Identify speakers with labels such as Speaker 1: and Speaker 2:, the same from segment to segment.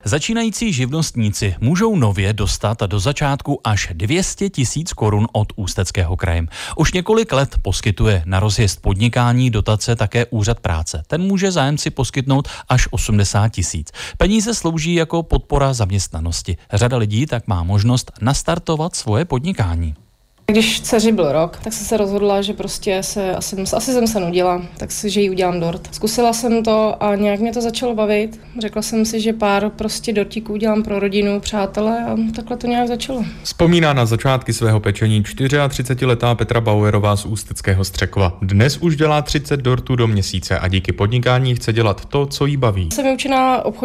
Speaker 1: Začínající živnostníci můžou nově dostat do začátku až 200 000 korun od Ústeckého kraje. Už několik let poskytuje na rozjezd podnikání dotace také Úřad práce. Ten může zájemci poskytnout až 80 000. Peníze slouží jako podpora zaměstnanosti. Řada lidí tak má možnost nastartovat svoje podnikání.
Speaker 2: Když dceři byl rok, tak jsem se rozhodla, že prostě asi jsem se nudila, že jí udělám dort. Zkusila jsem to a nějak mě to začalo bavit. Řekla jsem si, že pár prostě dortíků udělám pro rodinu, přátele a takhle to nějak začalo.
Speaker 3: Vzpomíná na začátky svého pečení 34letá Petra Bauerová z Ústeckého Střekova. Dnes už dělá 30 dortů do měsíce a díky podnikání chce dělat to, co jí baví.
Speaker 2: Jsem vyučená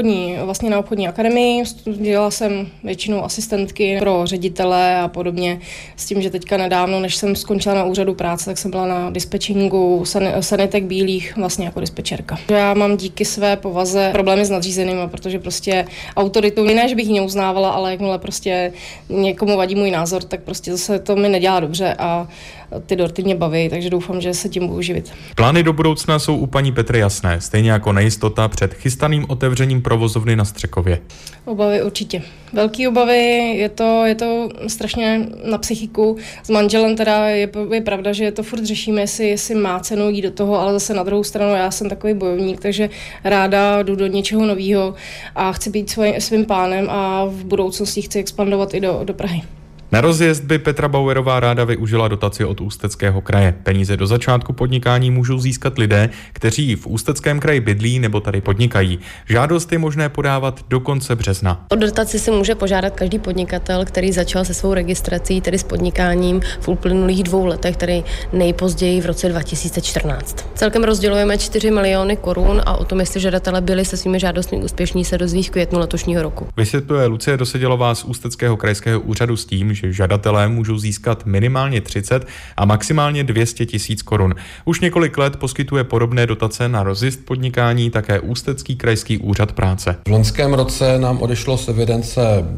Speaker 2: na obchodní akademii, dělala jsem většinou asistentky pro ředitele a podobně, s tím, že teďka nedávno, než jsem skončila na úřadu práce, tak jsem byla na dispečingu sanitek bílých, vlastně jako dispečerka. Já mám díky své povaze problémy s nadřízenými, protože prostě autoritu, ne, že bych ji neuznávala, ale jakmile prostě někomu vadí můj názor, tak prostě zase to mi nedělá dobře a ty dorty mě baví, takže doufám, že se tím budu živit.
Speaker 3: Plány do budoucna jsou u paní Petry jasné, stejně jako nejistota před chystaným otevřením provozovny na Střekově.
Speaker 2: Obavy určitě. Velký obavy, je to strašně na psychiku. S manželem teda je pravda, že to furt řešíme, jestli má cenu jít do toho, ale zase na druhou stranu já jsem takový bojovník, takže ráda jdu do něčeho nového a chci být svým pánem a v budoucnosti chci expandovat i do Prahy.
Speaker 3: Na rozjezd by Petra Bauerová ráda využila dotaci od Ústeckého kraje. Peníze do začátku podnikání můžou získat lidé, kteří v Ústeckém kraji bydlí nebo tady podnikají. Žádost je možné podávat do konce března.
Speaker 4: O dotaci si může požádat každý podnikatel, který začal se svou registrací, tedy s podnikáním v uplynulých 2 letech, tedy nejpozději v roce 2014. Celkem rozdělujeme 4 miliony korun a o tom, jestli žadatelé byli se svými žádostmi úspěšní, se dozví v květnu letošního roku.
Speaker 3: Vysvětluje Lucie Dosedělová z Ústeckého krajského úřadu s tím, že žadatelé můžou získat minimálně 30 a maximálně 200 000 korun. Už několik let poskytuje podobné dotace na rozjezd podnikání také Ústecký krajský úřad práce.
Speaker 5: V loňském roce nám odešlo z evidence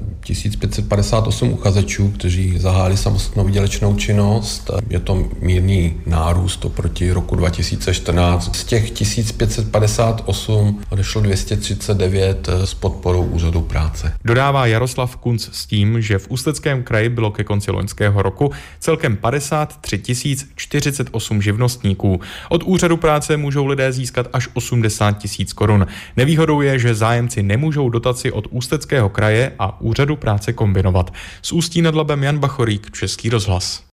Speaker 5: 1558 uchazečů, kteří zahájili samostatnou výdělečnou činnost. Je to mírný nárůst oproti roku 2014. Z těch 1558 odešlo 239 s podporou úřadu práce.
Speaker 3: Dodává Jaroslav Kunc s tím, že v Ústeckém kraji bylo ke konci loňského roku celkem 53 048 živnostníků. Od úřadu práce můžou lidé získat až 80 000 korun. Nevýhodou je, že zájemci nemůžou dotaci od Ústeckého kraje a úřadu práce kombinovat. Z Ústí nad Labem Jan Bachorík, Český rozhlas.